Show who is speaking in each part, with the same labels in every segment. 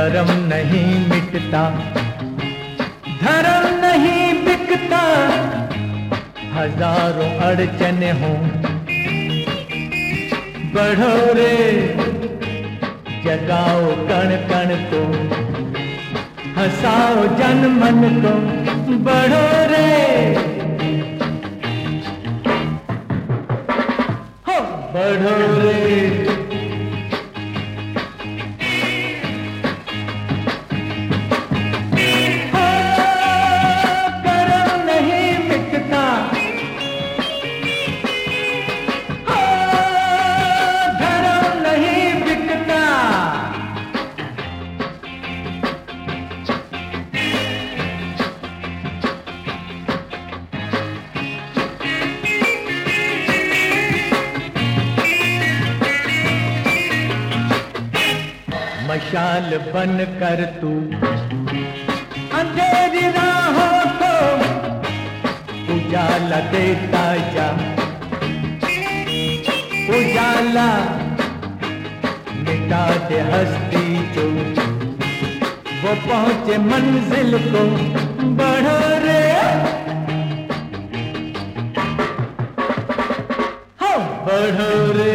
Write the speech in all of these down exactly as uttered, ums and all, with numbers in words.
Speaker 1: कर्म नहीं मिटता, धर्म नहीं बिकता, हजारों अड़चने हों, बढ़ो रे जगाओ कण कण को, हंसाओ जन मन को, बढ़ो रे हो बढ़ो रे। मशाल बन कर तू अंधेरी राहों को उजाला देता जा, उजाला मिटा दे हस्ती जो, वो पहुंचे मंजिल को, बढ़ो रे हो बढ़ो रे।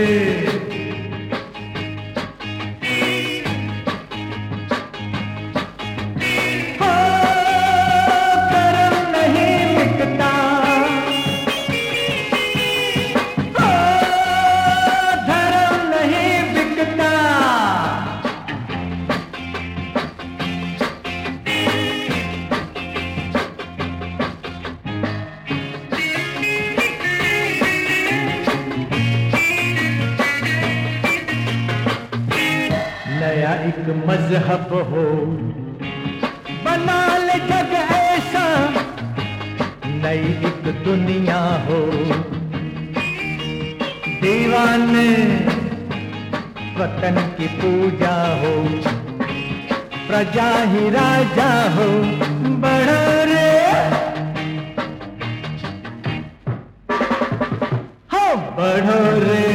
Speaker 1: नया एक मजहब हो, बना ले जग ऐसा, नई एक दुनिया हो, दीवाने वतन की पूजा हो, प्रजा ही राजा हो, बढ़ो रे हो बढ़ो रे।